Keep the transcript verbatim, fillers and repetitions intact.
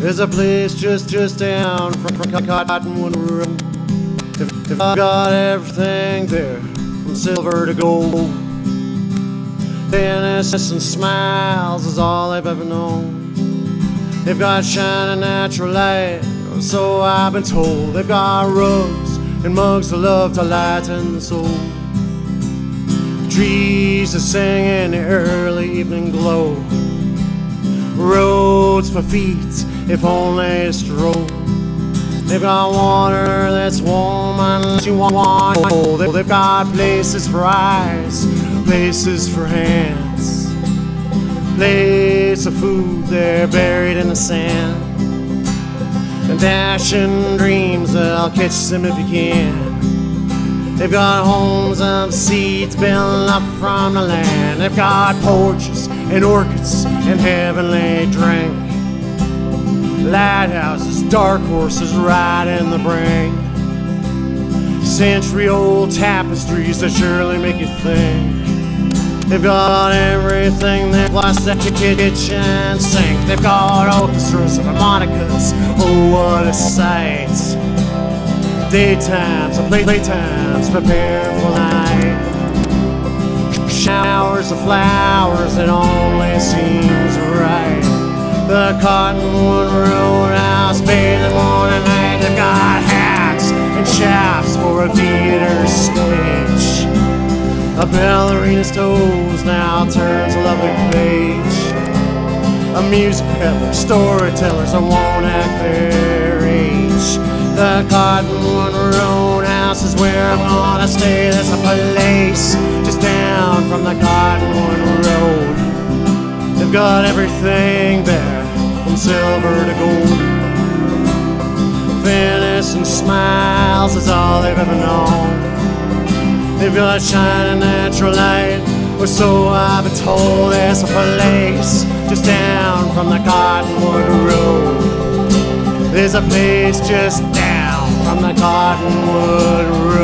There's a place just just down from, from Cottonwood Road. If, if I got everything there, from silver to gold, innocence and smiles is all I've ever known. They've got shining natural light, so I've been told. They've got rugs and mugs of love to lighten the soul. Trees that sing in the early evening glow. Roads for feet, if only a stroll. They've got water that's warm and you want. They've got places for eyes, places for hands, plates of food they're buried in the sand, and dashing dreams that'll catch them if you can. They've got homes of seeds built up from the land. They've got porches and orchids and heavenly drink, lighthouses, dark horses right in the brink, century-old tapestries that surely make you think. They've got everything they've lost at your kitchen sink. They've got orchestras and harmonicas, oh what a sight. Daytimes and play playtimes prepared for night. Showers of flowers that only seems right. The Cottonwood Roadhouse, bathing morning night. They've got hats and chaps for a theater stage. A ballerina's toes now turns a lovely page. A music peddler, storytellers that won't act their age. The Cottonwood Roadhouse is where I'm gonna stay. There's a place just down from the Cottonwood Road. They've got everything there, from silver to gold. Venice and smiles is all they've ever known. They've got shining natural light, or so I've been told. There's a place just down from the Cottonwood Road. There's a place just down from the Cottonwood Road.